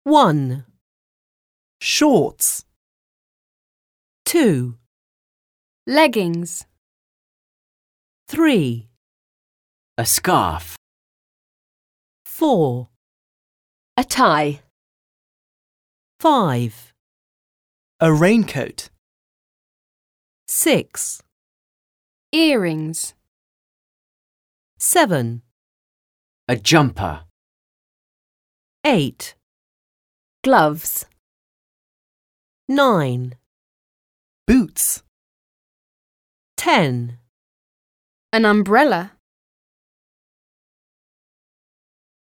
1, Shorts. 2, Leggings. 3, A scarf. 4, A tie. 5, A raincoat. 6, Earrings. 7, A jumper. 8, Gloves. 9, Boots. 10. An umbrella.